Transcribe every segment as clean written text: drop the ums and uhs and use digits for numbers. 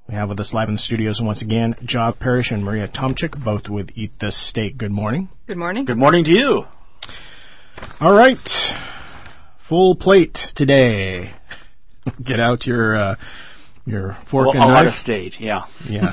We have with us live in the studios once again, Job Parrish and Maria Tomchik, both with Eat This Steak. Good morning. Good morning. Good morning to you. All right. Full plate today. Get out your fork and knife. A lot of state, yeah. Yeah.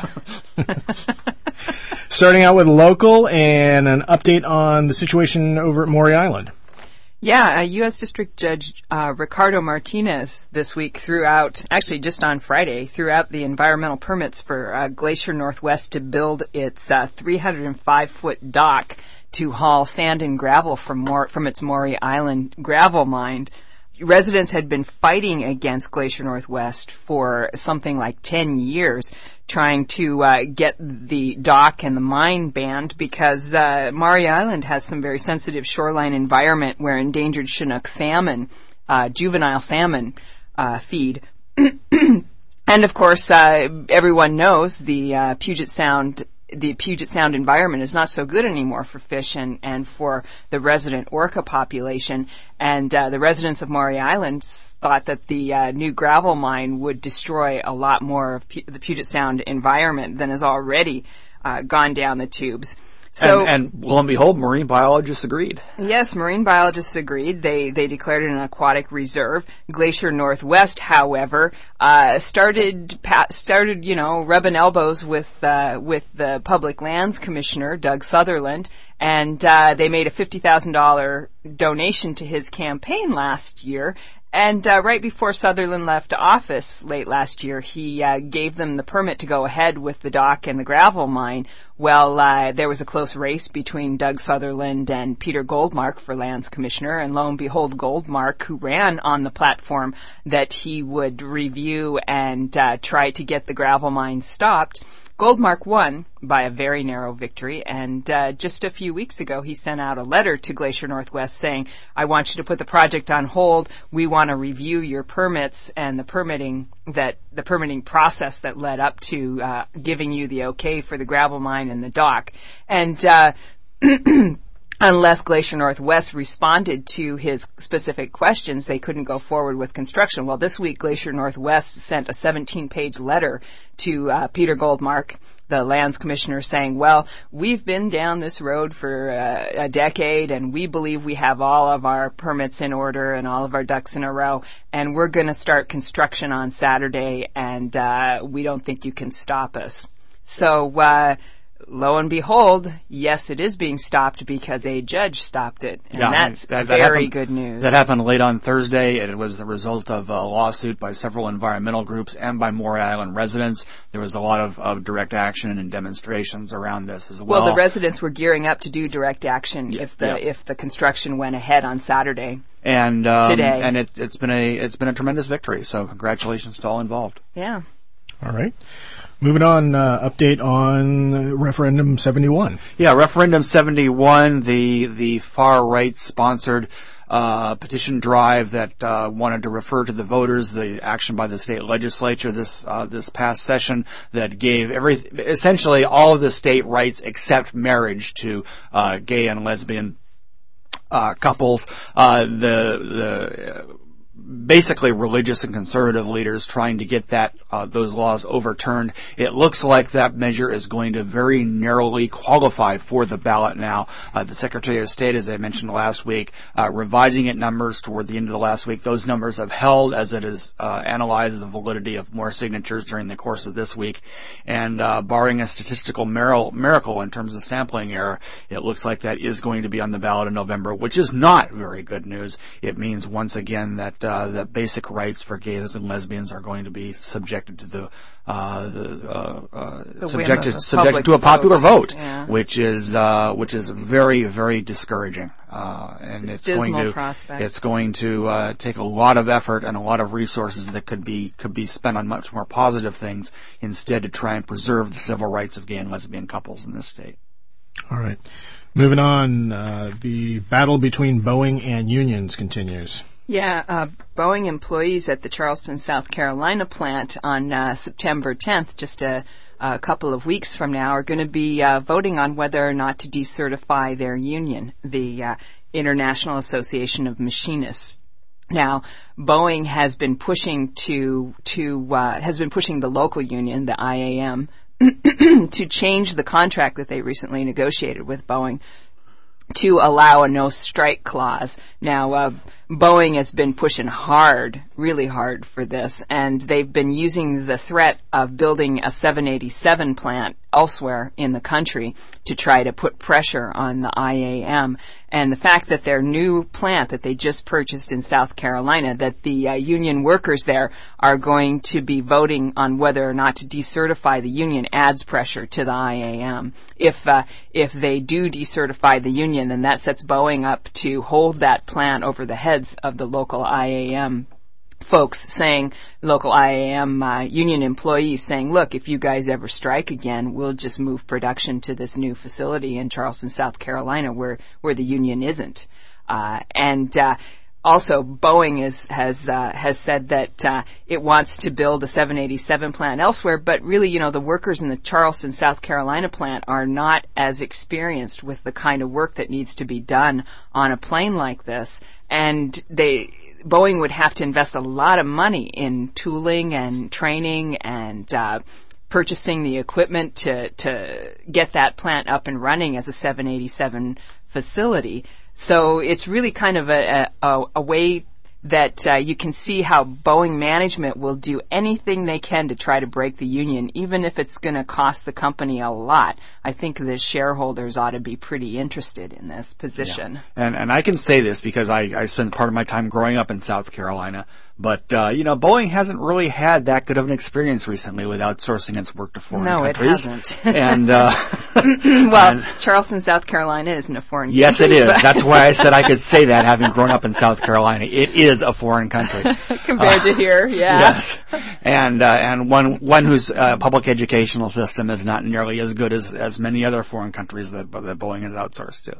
Starting out with local and an update on the situation over at Maury Island. Yeah, U.S. District Judge Ricardo Martinez this week just on Friday, threw out the environmental permits for Glacier Northwest to build its 305-foot dock to haul sand and gravel from its Maury Island gravel mine. Residents had been fighting against Glacier Northwest for something like 10 years, trying to get the dock and the mine banned because Maury Island has some very sensitive shoreline environment where endangered Chinook salmon, juvenile salmon, feed. And of course, everyone knows the Puget Sound environment is not so good anymore for fish and for the resident orca population. And the residents of Maury Island thought that the new gravel mine would destroy a lot more of the Puget Sound environment than has already gone down the tubes. So, and lo and behold, marine biologists agreed. Yes, marine biologists agreed. They declared it an aquatic reserve. Glacier Northwest, however, started rubbing elbows with the Public Lands Commissioner, Doug Sutherland, and they made a $50,000 donation to his campaign last year. And right before Sutherland left office late last year, he gave them the permit to go ahead with the dock and the gravel mine. Well, there was a close race between Doug Sutherland and Peter Goldmark for Lands Commissioner, and lo and behold, Goldmark, who ran on the platform that he would review and try to get the gravel mine stopped, Goldmark won by a very narrow victory, and just a few weeks ago he sent out a letter to Glacier Northwest saying, I want you to put the project on hold. We want to review your permits and the permitting process that led up to giving you the okay for the gravel mine and the dock. And unless Glacier Northwest responded to his specific questions, they couldn't go forward with construction. Well, this week, Glacier Northwest sent a 17-page letter to Peter Goldmark, the Lands Commissioner, saying, well, we've been down this road for a decade, and we believe we have all of our permits in order and all of our ducks in a row, and we're going to start construction on Saturday, and we don't think you can stop us. So, lo and behold, yes, it is being stopped because a judge stopped it, and that's very good news. That happened late on Thursday, and it was the result of a lawsuit by several environmental groups and by Maury Island residents. There was a lot of direct action and demonstrations around this as well. Well, the residents were gearing up to do direct action if the construction went ahead on Saturday. And today. And it's been a tremendous victory. So congratulations to all involved. Yeah. All right. Moving on, update on Referendum 71. Yeah, Referendum 71, the far-right sponsored petition drive that wanted to refer to the voters the action by the state legislature this past session that gave essentially all of the state rights except marriage to gay and lesbian couples. Basically religious and conservative leaders trying to get those laws overturned. It looks like that measure is going to very narrowly qualify for the ballot now. The Secretary of State, as I mentioned last week, revising its numbers toward the end of the last week. Those numbers have held as it has analyzed the validity of more signatures during the course of this week. And barring a statistical miracle in terms of sampling error, it looks like that is going to be on the ballot in November, which is not very good news. It means once again that basic rights for gays and lesbians are going to be subjected to subjected to a popular vote, which is very, very discouraging. And it's going to take a lot of effort and a lot of resources that could be spent on much more positive things instead to try and preserve the civil rights of gay and lesbian couples in this state. All right. Moving on, the battle between Boeing and unions continues. Yeah, Boeing employees at the Charleston, South Carolina plant on September 10th, just a couple of weeks from now, are going to be voting on whether or not to decertify their union, the International Association of Machinists. Now, Boeing has been pushing the local union, the IAM, to change the contract that they recently negotiated with Boeing to allow a no strike clause. Now, Boeing has been pushing hard, really hard for this, and they've been using the threat of building a 787 plant elsewhere in the country to try to put pressure on the IAM. And the fact that their new plant that they just purchased in South Carolina, that the union workers there are going to be voting on whether or not to decertify the union, adds pressure to the IAM. If they do decertify the union, then that sets Boeing up to hold that plant over the heads of the local IAM folks, saying, local IAM union employees saying, look, if you guys ever strike again, we'll just move production to this new facility in Charleston, South Carolina, where the union isn't. Also, Boeing has said that it wants to build a 787 plant elsewhere, but really, the workers in the Charleston, South Carolina plant are not as experienced with the kind of work that needs to be done on a plane like this, and Boeing would have to invest a lot of money in tooling and training and purchasing the equipment to get that plant up and running as a 787 facility. So it's really kind of a way that you can see how Boeing management will do anything they can to try to break the union, even if it's going to cost the company a lot. I think the shareholders ought to be pretty interested in this position. Yeah. And I can say this because I spent part of my time growing up in South Carolina. But, Boeing hasn't really had that good of an experience recently with outsourcing its work to foreign countries. No, it hasn't. And, Charleston, South Carolina isn't a foreign country. Yes, it is. That's why I said I could say that, having grown up in South Carolina. It is a foreign country. Compared to here, yeah. Yes. And one whose public educational system is not nearly as good as many other foreign countries that Boeing is outsourced to.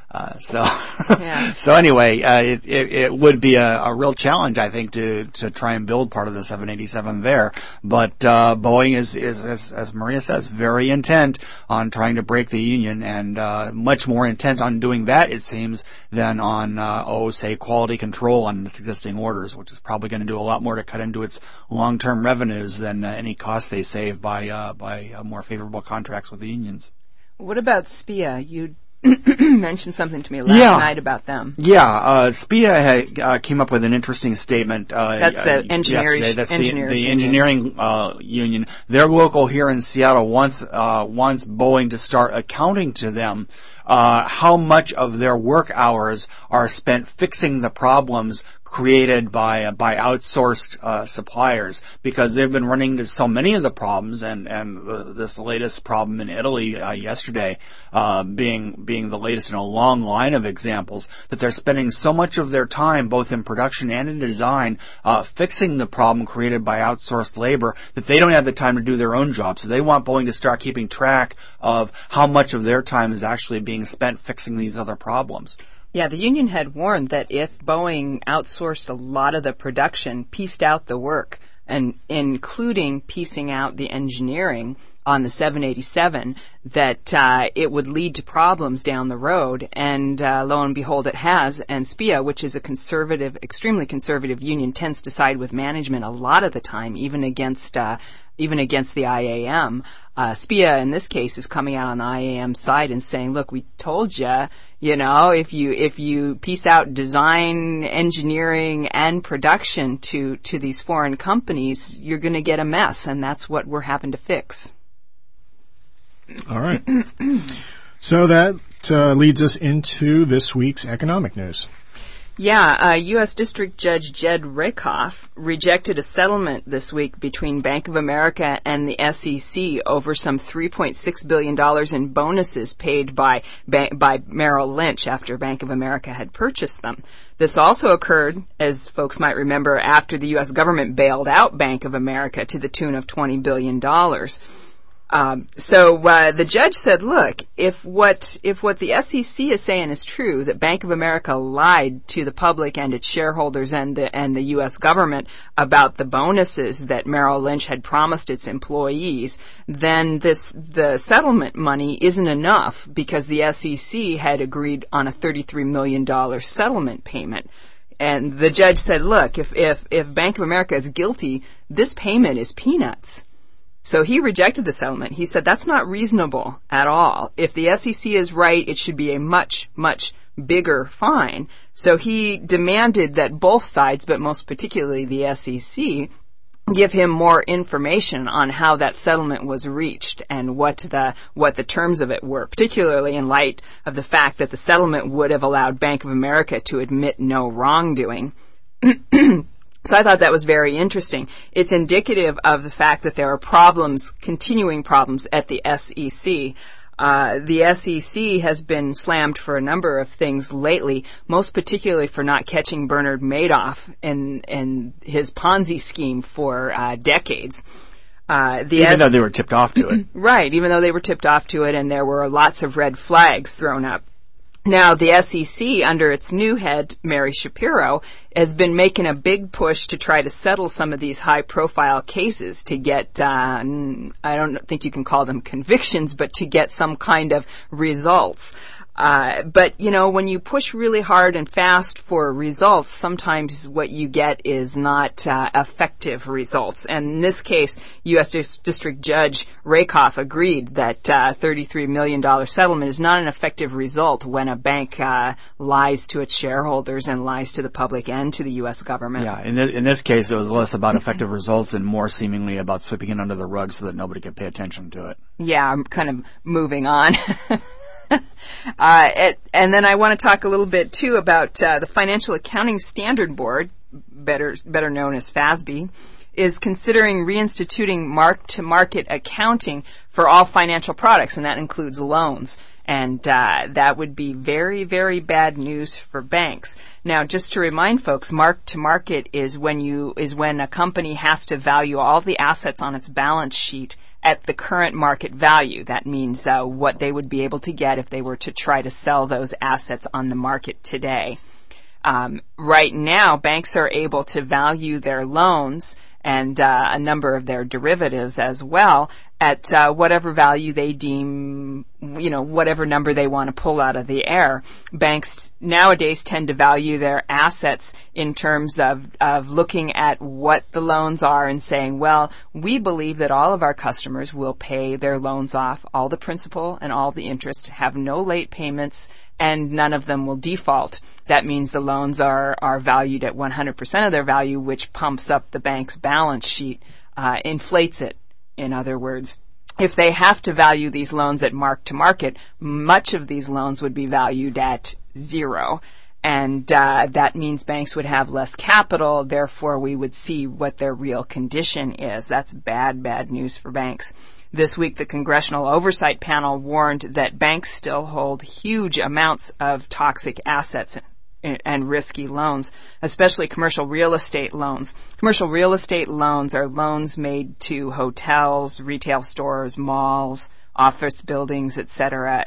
So anyway, it would be a real challenge, I think, to try and build part of the 787 there. But Boeing is, as Maria says, very intent on trying to break the union, and much more intent on doing that, it seems, than on say quality control on its existing orders, which is probably going to do a lot more to cut into its long-term revenues than any cost they save by more favorable contracts with the unions. What about SPIA? You mentioned something to me last night about them. Yeah, SPIA came up with an interesting statement. That's the engineering. That's the engineering union. Their local here in Seattle wants Boeing to start accounting to them how much of their work hours are spent fixing the problems created by outsourced suppliers, because they've been running into so many of the problems, and this latest problem in Italy yesterday being the latest in a long line of examples, that they're spending so much of their time both in production and in design fixing the problem created by outsourced labor that they don't have the time to do their own job. So they want Boeing to start keeping track of how much of their time is actually being spent fixing these other problems. Yeah, the union had warned that if Boeing outsourced a lot of the production, pieced out the work, and including piecing out the engineering on the 787, that it would lead to problems down the road. And lo and behold, it has. And SPIA, which is a conservative, extremely conservative union, tends to side with management a lot of the time, even against the IAM. SPIA, in this case, is coming out on the IAM side and saying, look, we told you, if you piece out design, engineering, and production to these foreign companies, you're going to get a mess, and that's what we're having to fix. All right. So that leads us into this week's economic news. Yeah, U.S. District Judge Jed Rakoff rejected a settlement this week between Bank of America and the SEC over some $3.6 billion in bonuses paid by Merrill Lynch after Bank of America had purchased them. This also occurred, as folks might remember, after the U.S. government bailed out Bank of America to the tune of $20 billion. So the judge said, look, if what the SEC is saying is true, that Bank of America lied to the public and its shareholders and the U.S. government about the bonuses that Merrill Lynch had promised its employees, then the settlement money isn't enough, because the SEC had agreed on a $33 million settlement payment. And the judge said, look, if Bank of America is guilty, this payment is peanuts. So he rejected the settlement. He said that's not reasonable at all. If the SEC is right, it should be a much, much bigger fine. So he demanded that both sides, but most particularly the SEC, give him more information on how that settlement was reached and what the terms of it were, particularly in light of the fact that the settlement would have allowed Bank of America to admit no wrongdoing. So I thought that was very interesting. It's indicative of the fact that there are problems, continuing problems at the SEC. The SEC has been slammed for a number of things lately, most particularly for not catching Bernard Madoff and his Ponzi scheme for decades. Even though they were tipped off to it. Right, even though they were tipped off to it, and there were lots of red flags thrown up. Now, the SEC, under its new head, Mary Shapiro, has been making a big push to try to settle some of these high-profile cases to get, I don't think you can call them convictions, but to get some kind of results. But, when you push really hard and fast for results, sometimes what you get is not effective results. And in this case, U.S. District Judge Rakoff agreed that $33 million settlement is not an effective result when a bank lies to its shareholders and lies to the public and to the U.S. government. Yeah, in this case, it was less about effective results and more seemingly about sweeping it under the rug so that nobody could pay attention to it. Yeah, I'm kind of moving on. And then I want to talk a little bit, too, about the Financial Accounting Standard Board, better known as FASB, is considering reinstituting mark-to-market accounting for all financial products, and that includes loans. And that would be very, very bad news for banks. Now, just to remind folks, mark-to-market is when a company has to value all the assets on its balance sheet at the current market value. That means what they would be able to get if they were to try to sell those assets on the market today. Right now, banks are able to value their loans and a number of their derivatives as well at whatever value they deem, whatever number they want to pull out of the air. Banks nowadays tend to value their assets in terms of looking at what the loans are and saying, well, we believe that all of our customers will pay their loans off, all the principal and all the interest, have no late payments, and none of them will default. That means the loans are valued at 100% of their value, which pumps up the bank's balance sheet, inflates it. In other words, if they have to value these loans at mark-to-market, much of these loans would be valued at zero. And that means banks would have less capital, therefore we would see what their real condition is. That's bad news for banks. This week, the Congressional Oversight Panel warned that banks still hold huge amounts of toxic assets and risky loans, especially commercial real estate loans. Commercial real estate loans are loans made to hotels, retail stores, malls, office buildings, et cetera.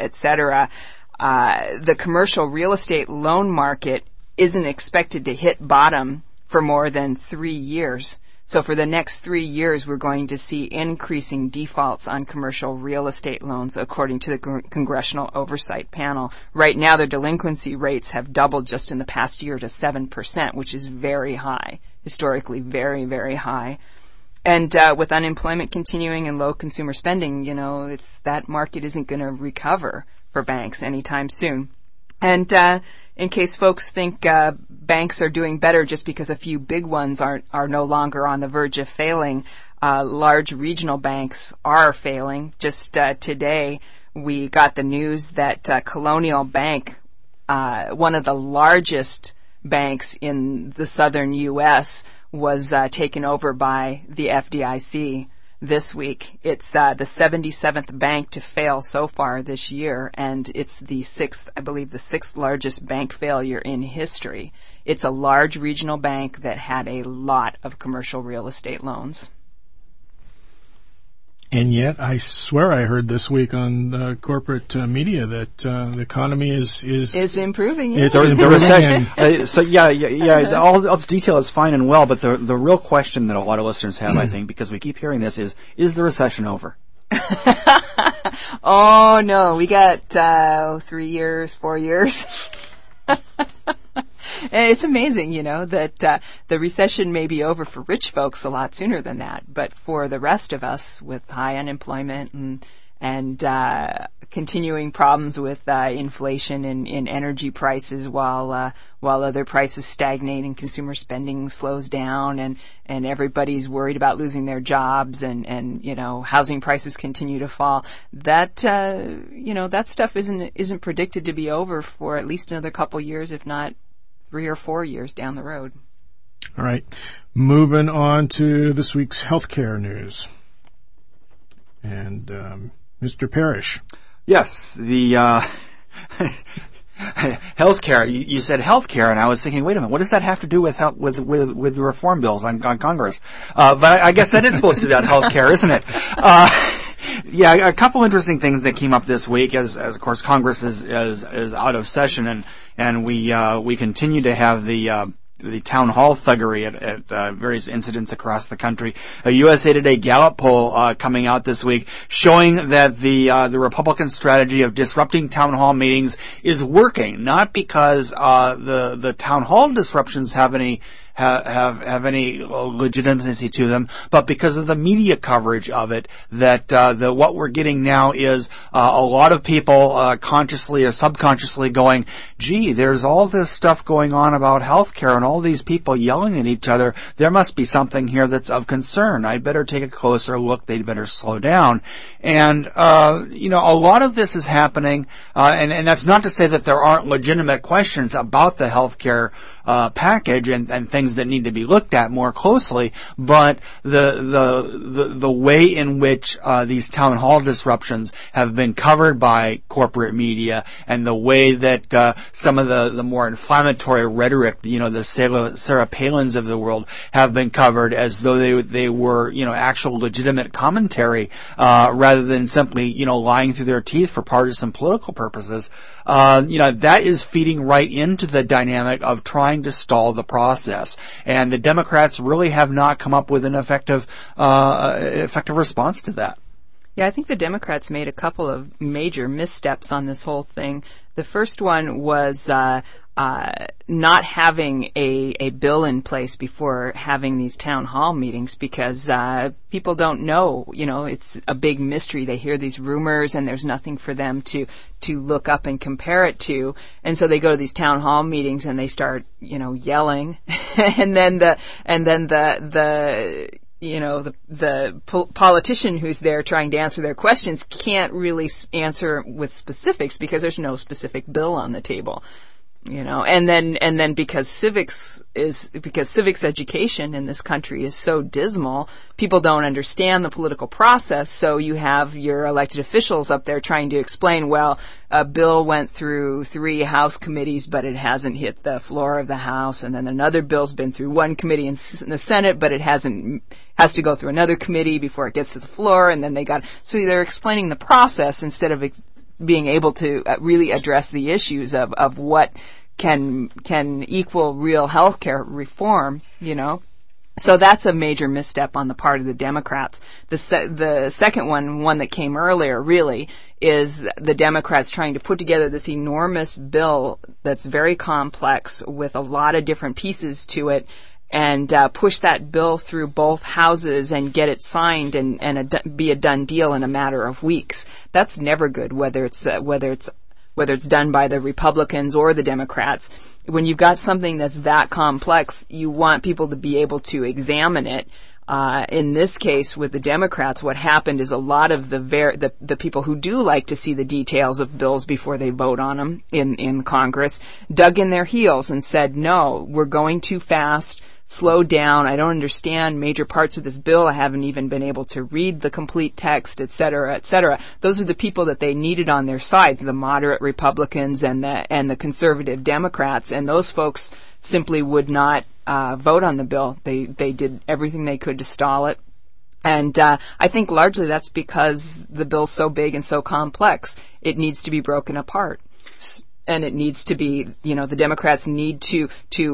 The commercial real estate loan market isn't expected to hit bottom for more than 3 years. So for the next 3 years, we're going to see increasing defaults on commercial real estate loans, according to the Congressional Oversight Panel. Right now, their delinquency rates have doubled just in the past year to 7%, which is very high, historically very, very high. And with unemployment continuing and low consumer spending, that market isn't going to recover for banks anytime soon. And in case folks think banks are doing better just because a few big ones are no longer on the verge of failing, large regional banks are failing. Just today, we got the news that Colonial Bank, one of the largest banks in the southern U.S., was taken over by the FDIC this week. It's the 77th bank to fail so far this year, and it's the sixth largest bank failure in history. It's a large regional bank that had a lot of commercial real estate loans. And yet, I swear I heard this week on the corporate media that the economy is improving. It's the recession. All its detail is fine and well, but the real question that a lot of listeners have, I think, because we keep hearing this, is the recession over? Oh no, we got 3 years, 4 years. It's amazing, that the recession may be over for rich folks a lot sooner than that, but for the rest of us with high unemployment and continuing problems with inflation in energy prices while other prices stagnate and consumer spending slows down and everybody's worried about losing their jobs and housing prices continue to fall, that that stuff isn't predicted to be over for at least another couple years, if not 3 or 4 years down the road. All right. Moving on to this week's healthcare news. And Mr. Parrish. Yes, the healthcare. You said healthcare, and I was thinking, wait a minute, what does that have to do with the reform bills on Congress? But I guess that is supposed to be about healthcare, isn't it? Yeah, a couple interesting things that came up this week, as of course Congress is out of session, and we continue to have the town hall thuggery at various incidents across the country. A USA Today Gallup poll coming out this week showing that the Republican strategy of disrupting town hall meetings is working, not because the town hall disruptions have any legitimacy to them, but because of the media coverage of it, that what we're getting now is a lot of people consciously or subconsciously going, gee, there's all this stuff going on about healthcare and all these people yelling at each other. There must be something here that's of concern. I'd better take a closer look. They'd better slow down. And a lot of this is happening, and that's not to say that there aren't legitimate questions about the healthcare package and things that need to be looked at more closely, but the way in which these town hall disruptions have been covered by corporate media, and the way that some of the more inflammatory rhetoric, the Sarah Palins of the world, have been covered as though they were actual legitimate commentary rather than simply lying through their teeth for partisan political purposes. That is feeding right into the dynamic of trying to stall the process, and the Democrats really have not come up with an effective response to that. Yeah, I think the Democrats made a couple of major missteps on this whole thing. The first one was not having a bill in place before having these town hall meetings, because people don't know. It's a big mystery. They hear these rumors and there's nothing for them to look up and compare it to, and so they go to these town hall meetings and they start yelling, and then the politician who's there trying to answer their questions can't really answer with specifics because there's no specific bill on the table. And then because civics education in this country is so dismal, people don't understand the political process. So you have your elected officials up there trying to explain, well, a bill went through 3 House committees, but it hasn't hit the floor of the House. And then another bill's been through 1 committee in the Senate, but it has to go through another committee before it gets to the floor. And then so they're explaining the process instead of being able to really address the issues of what can equal real healthcare reform, So that's a major misstep on the part of the Democrats. The second one that came earlier, really, is the Democrats trying to put together this enormous bill that's very complex with a lot of different pieces to it, and push that bill through both houses and get it signed and be a done deal in a matter of weeks. That's never good, whether it's done by the Republicans or the Democrats. When you've got something that's that complex, you want people to be able to examine it. In this case, with the Democrats, what happened is a lot of the people who do like to see the details of bills before they vote on them in Congress dug in their heels and said, no, we're going too fast. Slow down. I don't understand major parts of this bill. I haven't even been able to read the complete text, et cetera, et cetera. Those are the people that they needed on their sides, the moderate Republicans and the conservative Democrats, and those folks simply would not vote on the bill. They did everything they could to stall it. And I think largely that's because the bill's so big and so complex. It needs to be broken apart. And it needs to be, the Democrats need to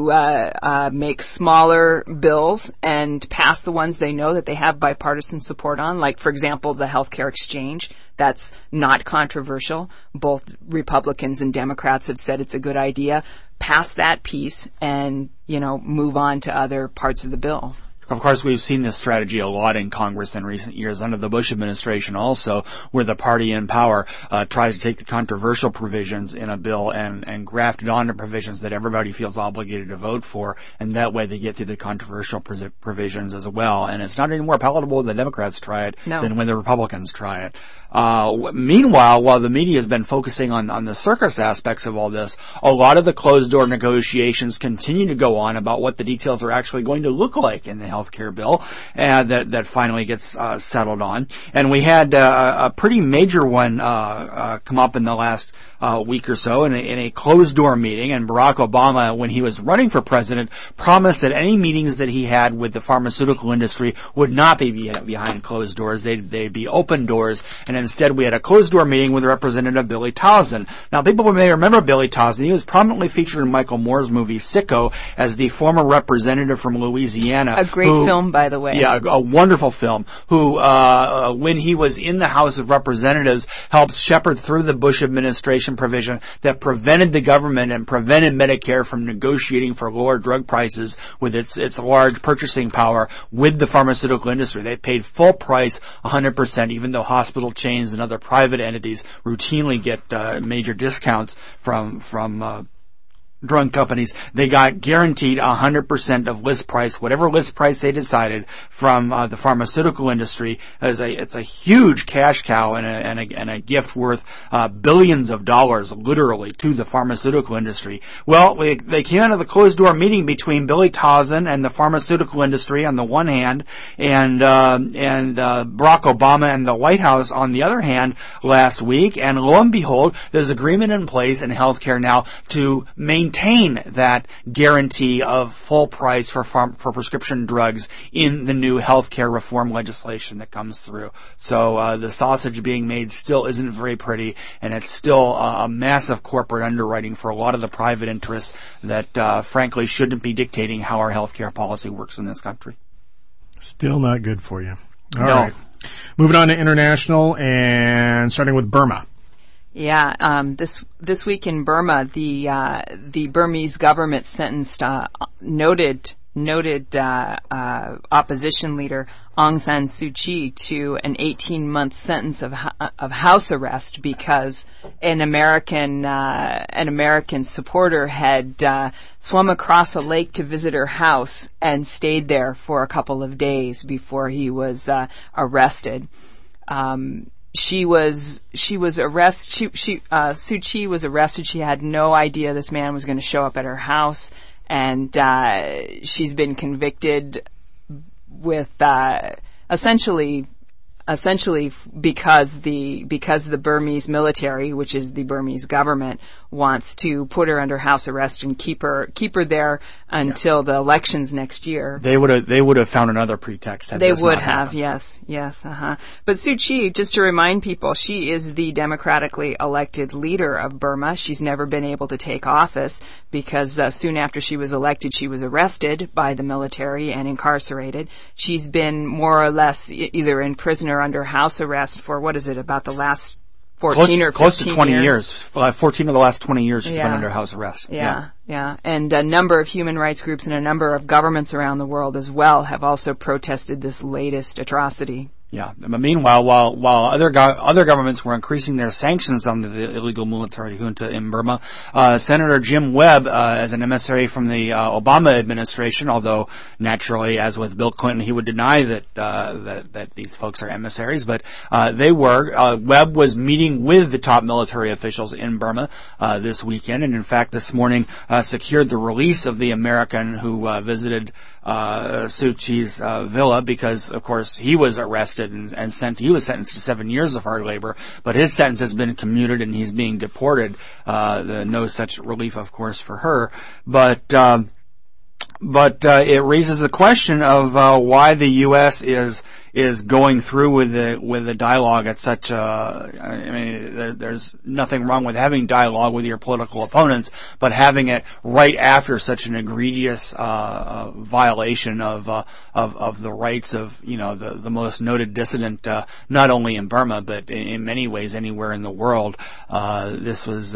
make smaller bills and pass the ones they know that they have bipartisan support on. Like, for example, the healthcare exchange. That's not controversial. Both Republicans and Democrats have said it's a good idea. pass that piece and, move on to other parts of the bill. Of course, we've seen this strategy a lot in Congress in recent years, under the Bush administration also, where the party in power tries to take the controversial provisions in a bill and graft it onto provisions that everybody feels obligated to vote for, and that way they get through the controversial provisions as well. And it's not any more palatable when the Democrats try it than when the Republicans try it. Meanwhile, while the media has been focusing on the circus aspects of all this, a lot of the closed-door negotiations continue to go on about what the details are actually going to look like in the health care bill that finally gets settled on. And we had a pretty major one come up in the last week or so in a closed-door meeting. And Barack Obama, when he was running for president, promised that any meetings that he had with the pharmaceutical industry would not be behind closed doors. They'd be open doors. And instead, we had a closed-door meeting with Representative Billy Tauzin. Now, people may remember Billy Tauzin. He was prominently featured in Michael Moore's movie Sicko as the former representative from Louisiana. A great film, by the way. Yeah, a wonderful film, who, when he was in the House of Representatives, helped shepherd through the Bush administration provision that prevented the government and prevented Medicare from negotiating for lower drug prices with its large purchasing power with the pharmaceutical industry. They paid full price, 100%, even though hospital chains and other private entities routinely get major discounts from drug companies. They got guaranteed 100% of list price, whatever list price they decided, from the pharmaceutical industry. It's a huge cash cow and a gift worth billions of dollars, literally, to the pharmaceutical industry. Well, they came out of the closed door meeting between Billy Tauzin and the pharmaceutical industry on the one hand, and Barack Obama and the White House on the other hand last week. And lo and behold, there's agreement in place in healthcare now to maintain that guarantee of full price for prescription drugs in the new healthcare reform legislation that comes through. So the sausage being made still isn't very pretty, and it's still a massive corporate underwriting for a lot of the private interests that frankly shouldn't be dictating how our healthcare policy works in this country. Still not good for you. All right. Moving on to international and starting with Burma. Yeah, this week in Burma, the Burmese government sentenced noted opposition leader Aung San Suu Kyi to an 18-month sentence of house arrest because an American supporter had swum across a lake to visit her house and stayed there for a couple of days before he was arrested. She was arrested. Suu Kyi was arrested. She had no idea this man was going to show up at her house, and she's been convicted with essentially because the Burmese military, which is the Burmese government, wants to put her under house arrest and keep her there until the elections next year. They would have found another pretext. They would have, yes. But Suu Kyi, just to remind people, she is the democratically elected leader of Burma. She's never been able to take office because soon after she was elected, she was arrested by the military and incarcerated. She's been more or less either in prison or under house arrest for, about the last 14 or 15 close to 20 years. 14 of the last 20 years she's been under house arrest. Yeah. And a number of human rights groups and a number of governments around the world as well have also protested this latest atrocity. Yeah. But meanwhile, while other governments were increasing their sanctions on the illegal military junta in Burma, Senator Jim Webb, as an emissary from the Obama administration, although naturally, as with Bill Clinton, he would deny that these folks are emissaries, but they were. Webb was meeting with the top military officials in Burma this weekend, and in fact, this morning secured the release of the American who visited Suu Kyi's villa because, of course, he was arrested and he was sentenced to 7 years of hard labor, but his sentence has been commuted and he's being deported. No such relief, of course, for her. But it raises the question of why the U.S. is is going through with the dialogue at such there's nothing wrong with having dialogue with your political opponents, but having it right after such an egregious violation of the rights of the most noted dissident, not only in Burma but in many ways anywhere in the world. This was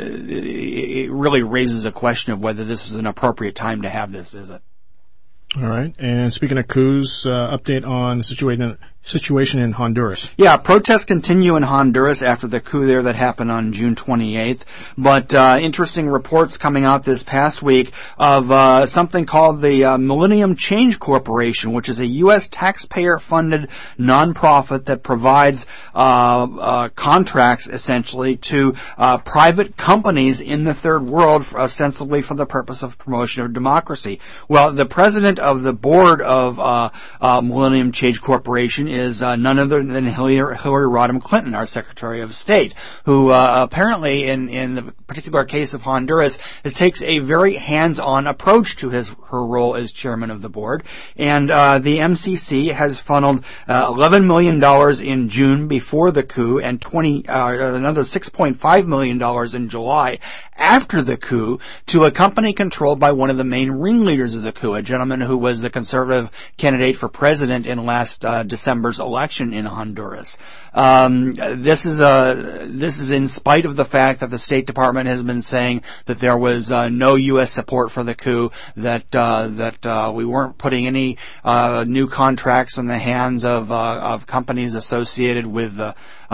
it really raises a question of whether this was an appropriate time to have this visit. All right. And speaking of coups, update on the situation in Honduras. Yeah, protests continue in Honduras after the coup there that happened on June 28th. But interesting reports coming out this past week of something called the Millennium Change Corporation, which is a U.S. taxpayer-funded nonprofit that provides contracts, essentially, to private companies in the third world, ostensibly for the purpose of promotion of democracy. Well, the president of the board of Millennium Change Corporation is none other than Hillary Rodham Clinton, our Secretary of State, who apparently, in the particular case of Honduras, takes a very hands-on approach to her role as chairman of the board. And the MCC has funneled $11 million in June before the coup, and another $6.5 million in July after the coup to a company controlled by one of the main ringleaders of the coup, a gentleman who was the conservative candidate for president in last December's election in Honduras. This is in spite of the fact that the State Department has been saying that there was no U.S. support for the coup, that we weren't putting any new contracts in the hands of companies associated with the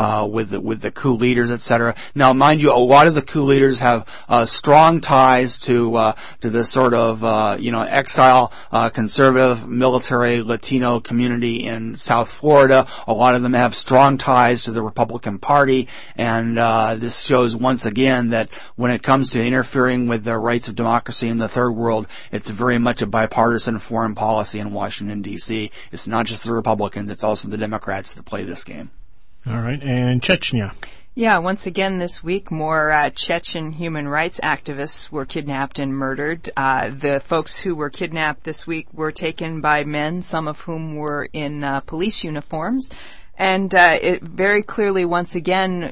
coup leaders, etc. Now, mind you, a lot of the coup leaders have strong ties to the sort of exile conservative military Latino community in South Florida. A lot of them have strong ties to the Republican Party, and this shows once again that when it comes to interfering with the rights of democracy in the third world, it's very much a bipartisan foreign policy in Washington, D.C. It's not just the Republicans, it's also the Democrats that play this game. All right, and Chechnya. Yeah, once again this week, more Chechen human rights activists were kidnapped and murdered. The folks who were kidnapped this week were taken by men, some of whom were in police uniforms. And it very clearly, once again,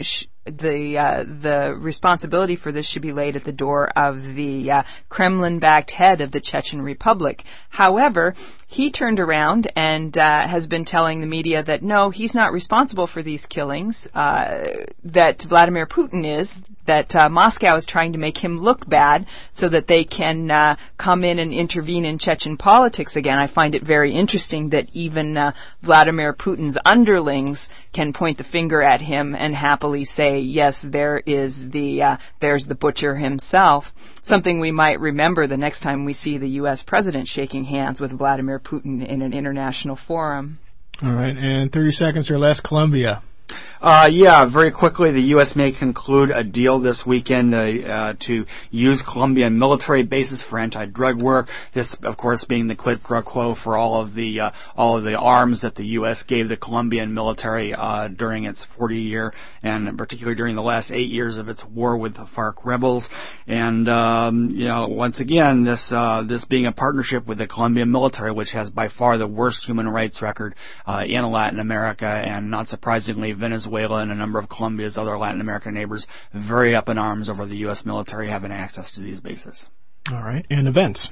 the responsibility for this should be laid at the door of the Kremlin-backed head of the Chechen Republic. However, he turned around and has been telling the media that no, he's not responsible for these killings, that Vladimir Putin is, that Moscow is trying to make him look bad so that they can come in and intervene in Chechen politics again. I find it very interesting that even Vladimir Putin's underlings can point the finger at him and happily say, yes, there's the butcher himself. Something we might remember the next time we see the U.S. president shaking hands with Vladimir Putin in an international forum. All right, and 30 seconds or less, Colombia. Very quickly, the U.S. may conclude a deal this weekend to use Colombian military bases for anti-drug work. This, of course, being the quid pro quo for all of the arms that the U.S. gave the Colombian military during its 40-year and particularly during the last 8 years of its war with the FARC rebels. And once again, this being a partnership with the Colombian military, which has by far the worst human rights record in Latin America, and not surprisingly, Venezuela and a number of Colombia's other Latin American neighbors very up in arms over the U.S. military having access to these bases. All right, and events.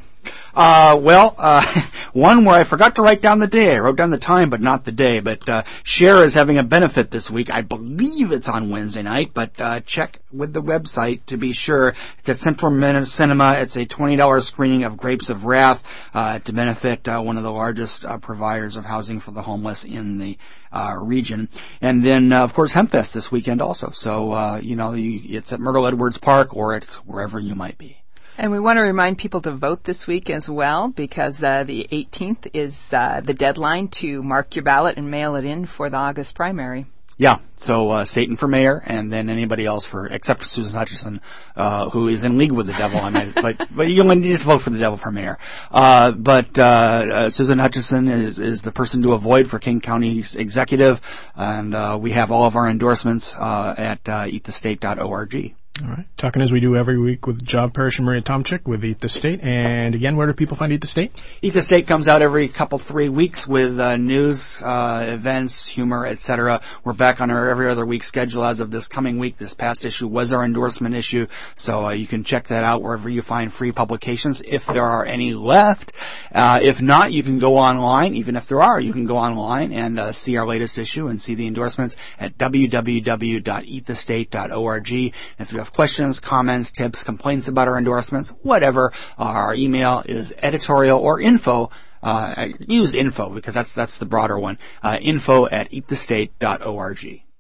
One where I forgot to write down the day. I wrote down the time, but not the day. But Cher is having a benefit this week. I believe it's on Wednesday night, but check with the website to be sure. It's at Central Cinema. It's a $20 screening of Grapes of Wrath to benefit one of the largest providers of housing for the homeless in the region. And then, of course, Hempfest this weekend also. So, it's at Myrtle Edwards Park, or it's wherever you might be. And we want to remind people to vote this week as well, because the 18th is the deadline to mark your ballot and mail it in for the August primary. Yeah, so Satan for mayor, and then anybody else except for Susan Hutchison, who is in league with the devil. But you only just vote for the devil for mayor. But Susan Hutchison is the person to avoid for King County's executive, and we have all of our endorsements at eatthestate.org. All right. Talking as we do every week with Job Parrish and Maria Tomczyk with Eat the State. And again, where do people find Eat the State? Eat the State comes out every 3 weeks with news, events, humor, etc. We're back on our every other week schedule as of this coming week. This past issue was our endorsement issue, so you can check that out wherever you find free publications, if there are any left. If not, you can go online. Even if there are, you can go online and see our latest issue and see the endorsements at www.eatthestate.org. If you have questions, comments, tips, complaints about our endorsements, whatever, our email is editorial or info. Use info because that's the broader one. Info@eatthestate.org.